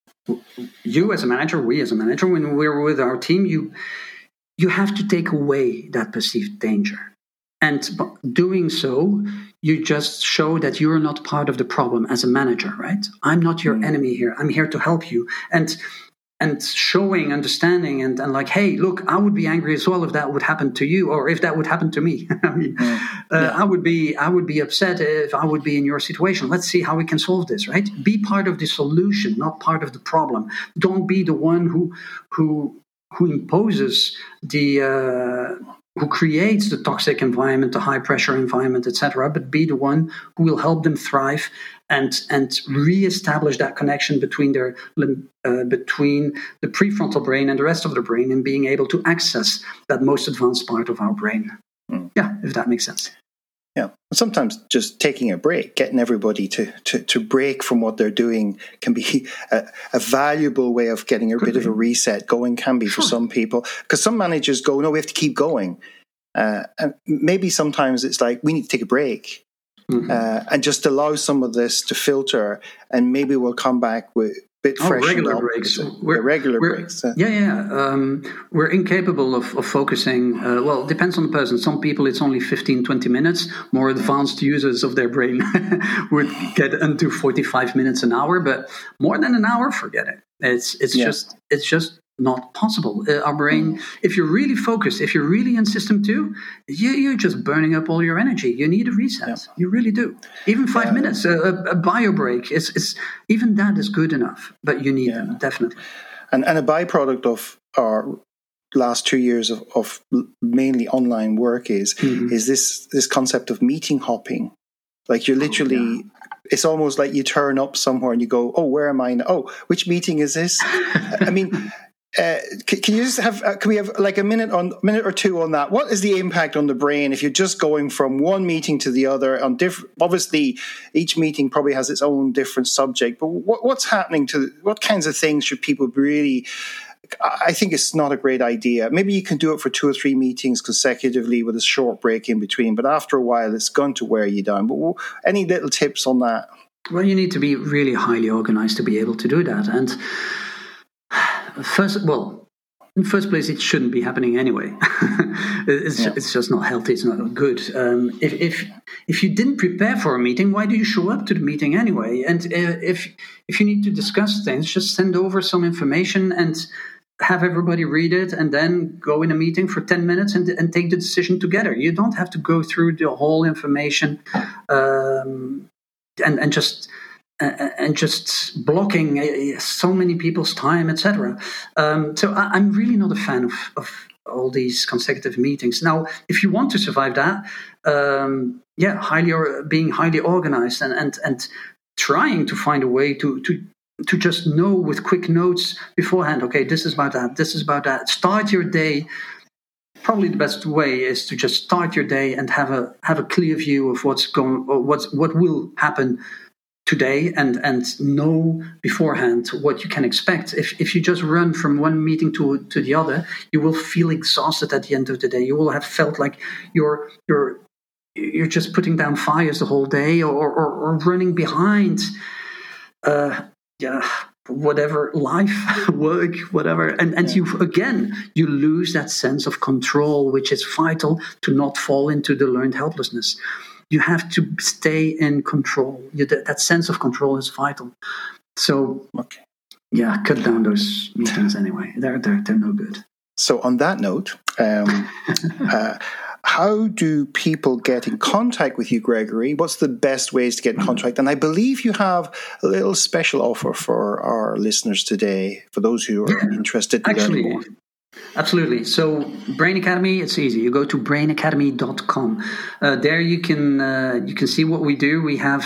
you as a manager, we as a manager, when we're with our team, you you have to take away that perceived danger. And doing so, you just show that you're not part of the problem as a manager, right? I'm not your mm. enemy here. I'm here to help you. And and showing understanding and, and like, hey, look, I would be angry as well if that would happen to you, or if that would happen to me. I mean, mm. uh, yeah. I would be I would be upset if I would be in your situation. Let's see how we can solve this, right? Be part of the solution, not part of the problem. Don't be the one who who who imposes the uh, who creates the toxic environment, the high pressure environment, et cetera, but be the one who will help them thrive and and reestablish that connection between their uh, between the prefrontal brain and the rest of the brain, and being able to access that most advanced part of our brain. Mm. Yeah, if that makes sense. Yeah, sometimes just taking a break, getting everybody to, to, to break from what they're doing can be a, a valuable way of getting a Could bit be. of a reset going, can be sure. for some people. Because some managers go, no, we have to keep going. Uh, and maybe sometimes it's like, we need to take a break mm-hmm. uh, and just allow some of this to filter, and maybe we'll come back with bit oh, fresh regular breaks. We're, regular we're, breaks. Uh. Yeah, yeah. Um, we're incapable of, of focusing. Uh, well, it depends on the person. Some people, it's only fifteen, twenty minutes. More advanced users of their brain would get into forty-five minutes an hour, but more than an hour, forget it. It's it's yeah. just it's just not possible. Uh, our brain, mm. if you're really focused, if you're really in system two, you, you're just burning up all your energy. You need a reset. Yeah. You really do. Even five yeah. minutes, a, a bio break, is, is, even that is good enough, but you need yeah. them, definitely. And, and a byproduct of our last two years of, of mainly online work is, mm-hmm. is this, this concept of meeting hopping. Like you're literally... Oh, yeah. It's almost like you turn up somewhere and you go, oh, where am I now? Oh, which meeting is this? I mean... Uh, can, can you just have? Uh, can we have like a minute on minute or two on that? What is the impact on the brain if you're just going from one meeting to the other? On different, obviously, each meeting probably has its own different subject. But what, what's happening to what kinds of things should people really? I think it's not a great idea. Maybe you can do it for two or three meetings consecutively with a short break in between. But after a while, it's going to wear you down. But any little tips on that? Well, you need to be really highly organized to be able to do that, and. First, well, in the first place, it shouldn't be happening anyway. it's, yeah. it's just not healthy. It's not good. Um, if if if you didn't prepare for a meeting, why do you show up to the meeting anyway? And uh, if if you need to discuss things, just send over some information and have everybody read it, and then go in a meeting for ten minutes and, and take the decision together. You don't have to go through the whole information um, and and just. Uh, and just blocking uh, so many people's time, et cetera. Um, so I, I'm really not a fan of, of all these consecutive meetings. Now, if you want to survive that, um, yeah, highly or being highly organized and, and and trying to find a way to to to just know with quick notes beforehand. Okay, this is about that. This is about that. Start your day. Probably the best way is to just start your day and have a have a clear view of what's going, or what's what will happen today, and, and know beforehand what you can expect. If if you just run from one meeting to to the other, you will feel exhausted at the end of the day. You will have felt like you're you're you're just putting down fires the whole day, or or, or running behind. Uh, yeah. Whatever, life, work, whatever. And and yeah. you, again, you lose that sense of control, which is vital to not fall into the learned helplessness. You have to stay in control. You, that, that sense of control is vital. So, okay. yeah, cut down those meetings anyway. They're, they're, they're no good. So on that note, um, uh, how do people get in contact with you, Gregory? What's the best ways to get in contact? And I believe you have a little special offer for our listeners today, for those who are yeah, interested in actually, learning more. Absolutely. So Brain Academy, it's easy. You go to brain academy dot com. Uh, there you can uh, you can see what we do. We have.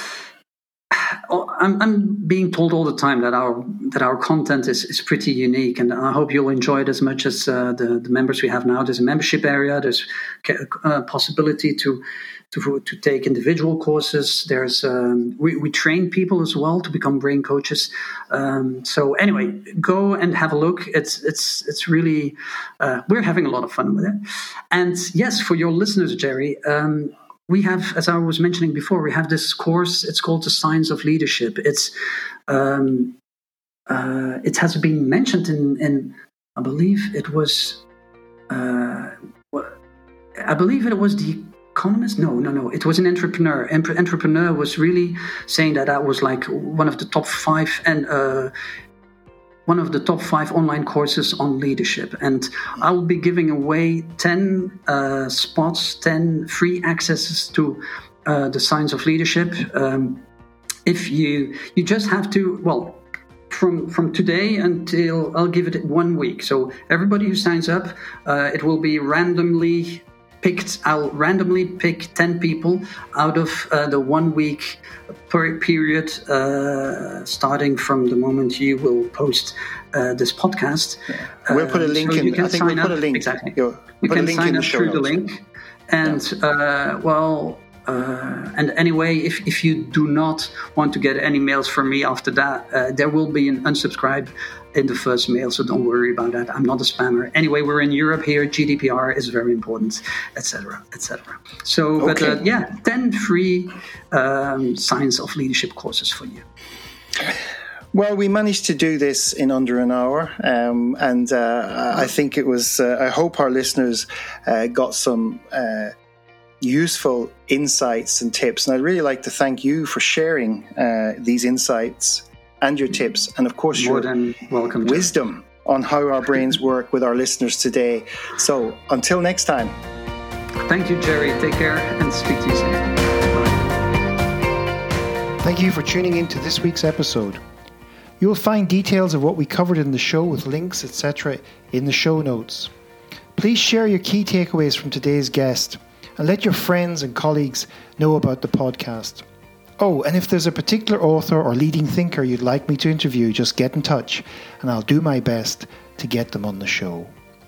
I'm, I'm being told all the time that our that our content is, is pretty unique, and I hope you'll enjoy it as much as uh, the the members we have now. There's a membership area. There's a possibility to to to take individual courses. There's um, we we train people as well to become brain coaches. Um, so anyway, go and have a look. It's it's it's really uh, we're having a lot of fun with it. And yes, for your listeners, Jerry. Um, We have, as I was mentioning before, we have this course. It's called The Science of Leadership. It's um, uh, it has been mentioned in, in I believe it was, uh, I believe it was The Economist. No, no, no. It was an entrepreneur. Empre- entrepreneur was really saying that that was like one of the top five and. Uh, one of the top five online courses on leadership. And I will be giving away ten uh, spots, ten free accesses to uh, the Science of Leadership. Um, if you, you just have to, well, from from today until, I'll give it one week. So everybody who signs up, uh, it will be randomly picked. I'll randomly pick ten people out of uh, the one week per period, uh, starting from the moment you will post uh, this podcast. Yeah. We'll put a link uh, so in. I think we'll up, put a link. Exactly. We'll you put can a link sign in the up show through notes. the link. And yeah. uh, well, uh, and anyway, if, if you do not want to get any mails from me after that, uh, there will be an unsubscribe in the first mail, so don't worry about that. I'm not a spammer. Anyway, we're in Europe here. G D P R is very important, et cetera, et cetera. So, okay. but uh, yeah, ten free um, Science of Leadership courses for you. Well, we managed to do this in under an hour, um, and uh, I think it was. Uh, I hope our listeners uh, got some uh, useful insights and tips, and I'd really like to thank you for sharing uh, these insights and your tips, and of course More your than welcome wisdom on how our brains work with our listeners today. So until next time. Thank you, Jerry. Take care and speak to you soon. Bye. Thank you for tuning in to this week's episode. You will find details of what we covered in the show with links, et cetera in the show notes. Please share your key takeaways from today's guest and let your friends and colleagues know about the podcast. Oh, and if there's a particular author or leading thinker you'd like me to interview, just get in touch and I'll do my best to get them on the show.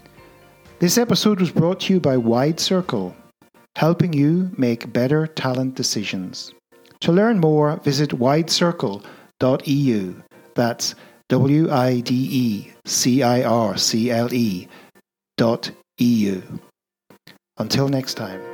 This episode was brought to you by Wide Circle, helping you make better talent decisions. To learn more, visit wide circle dot e u. That's W I D E C I R C L E dot E U. Until next time.